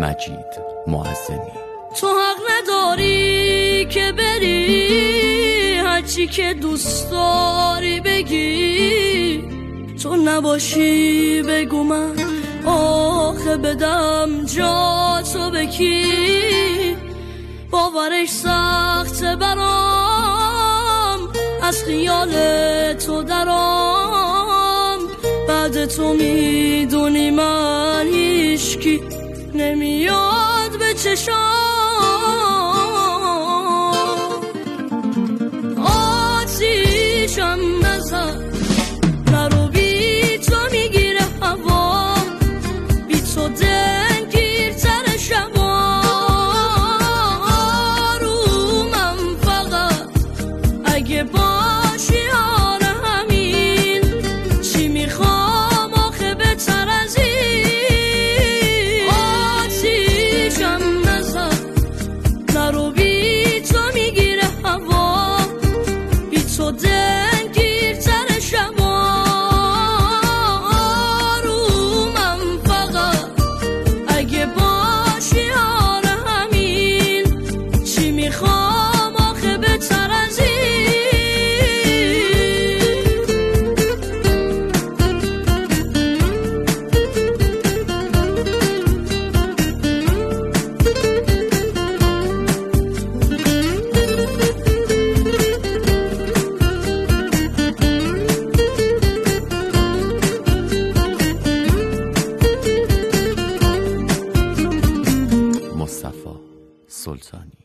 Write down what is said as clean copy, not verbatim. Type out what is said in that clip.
مجید معظمی. تو حق نداری که بری هرچی که دوست داری بگی، تو نباشی بگو من آخه بدم جا تو بکی. باورش سخته برام از خیال تو درام، بعد تو میدونی من هیچکی نمیاد به چشام. آتیشم نزن نرو، بی تو میگیره هوا، بی تو دلگیرتر شبا. رو من فقط اگه باشی آره همین، چی میخوام آخه بهتر از این. آتیشم نزن نرو، بی تو میگیره هوا، بی تو دلگیرتر شبا. رو من فقط اگه باشی آره همین، چی میخوام آخه بهتر از این. مصطفی سلطانی.